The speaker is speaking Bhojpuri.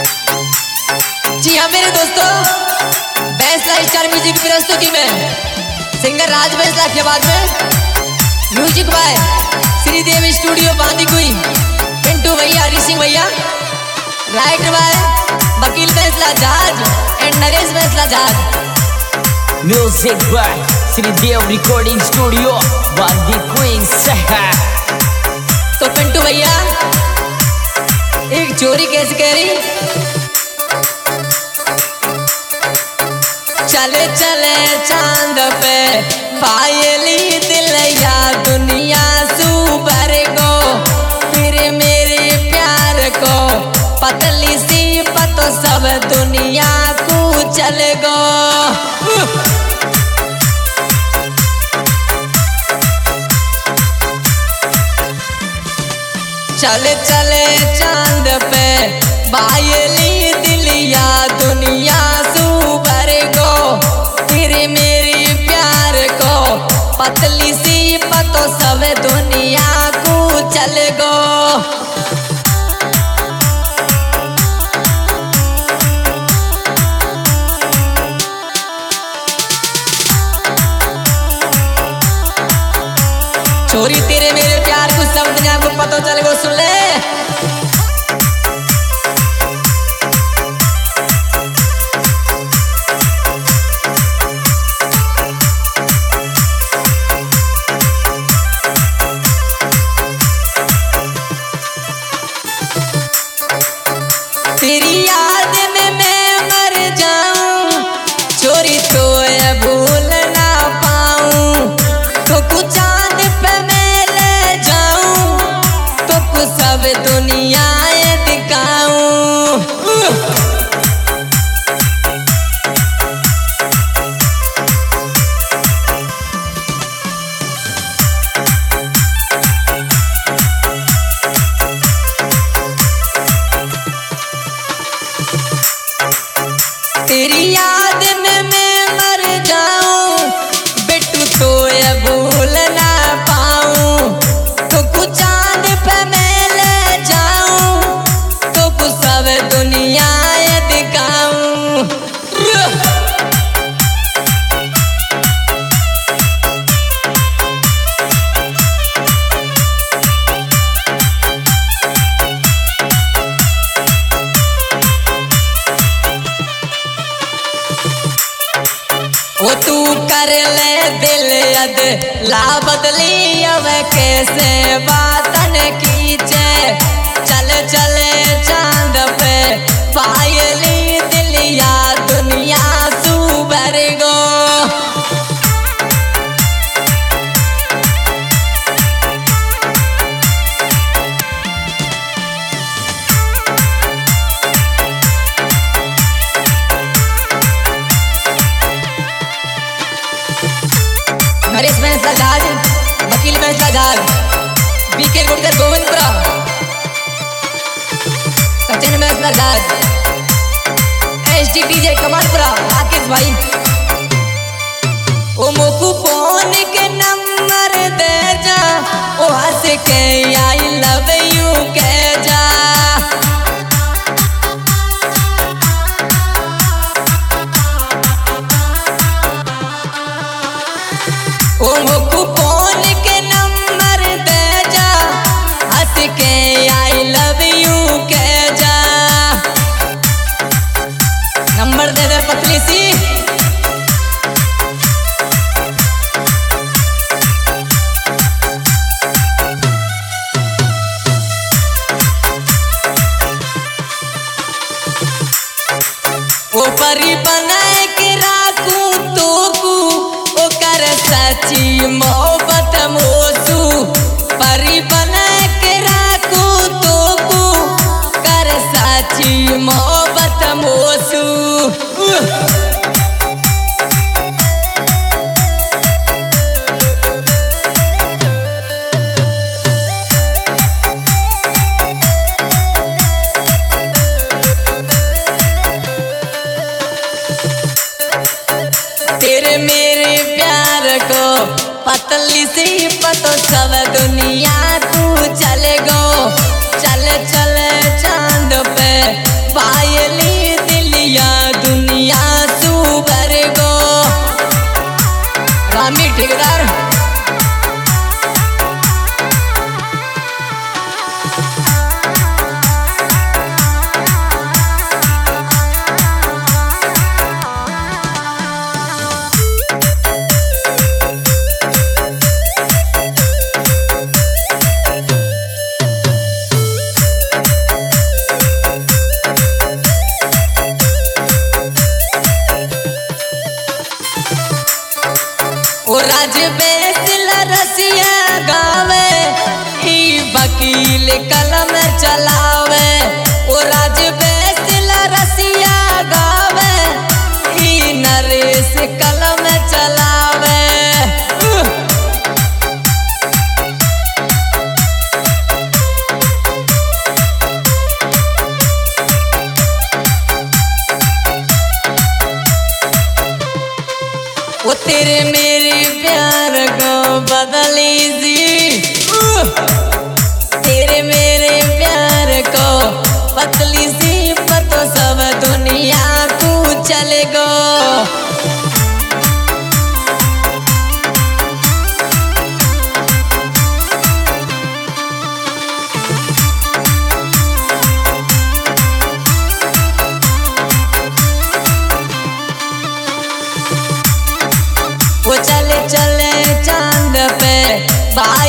जी हाँ मेरे दोस्तों, बैसला स्टार म्यूजिक की प्रस्तुति में सिंगर राज बैसला के बाद में music by Shridev studio Bandikui, Pintu भैया, ऋषि भैया, राइटर बाय वकील बैसला जहाज एंड नरेश बैसला जहाज। Music by Shridev recording studio Bandikui. तो पिंटू भैया एक चोरी कैसे कह रही, चले चले चांद पे पायली दिलया दुनिया सुबर गो, फिर मेरे प्यार को पतली सी पतो सब दुनिया को चल गो। चले चले चांद पे पायली दिलिया दुनिया सुबर गो, फिर मेरे प्यार को पतली सी पतो सब दुनिया को चल गो। छोरी तेरे मेरे प्यार को सब दुनिया को पतो चल गो, सुन ले। तेरी याद में मैं मर जाऊं, छोरी तो ये भूल ना पाऊं, तो कुछ चांद पे मैं ले जाऊं, तो कुछ सब दुनिया ये दिखाऊं। तेरी याद में मैं मर जाऊं, बेटू तो ये भूल ना पाऊं, तो कुछ चांद पे मैं ले जाऊं, तो कुछ सब दुनिया ये दिखाऊं। वो तू कर ले दिल यद ला बदली, अब कैसे बातन कीचे, चल चले चांद पे पायली दिलिया दुनिया सुबर गो। नरेश बैसला जहाज, वकील बैसला जहाज, बीके गुड़कर गोविंदपुरा, सचिन बैसला जहाज, SDDJ कमालपुरा, राकेश भाई। ओ मोकू फोन के नंबर दे जा, ओ हंस के आई लव यू कह जा। ओ मोकू फोन के नंबर दे जा, हंस के आई लव यू कह जा। नंबर दे दे पतली सी, ओ परी बनाए के राखूं तो को, ओ कर सच्ची मोहब्बत मोसू, परी बना के राखूं तो को, कर सच्ची मोहब्बत मोसू। तेरे मेरे प्यार को पतली सी पतो सब दुनिया को चल गो, चल चल चांद पे पायली दिलिया दुनिया सुबर गो रामी ठेकेदार ओ राज बेसिल रसिया गावे ई वकील कलम चलावे ओ राज बेसिल रसिया गावे ई नरेश कलम चलावे वो तेरे मेरे प्यार को बदली सी तेरे मेरे प्यार को पतली सी पतो सब दुनिया तू चले गो वो चले चले चांद पे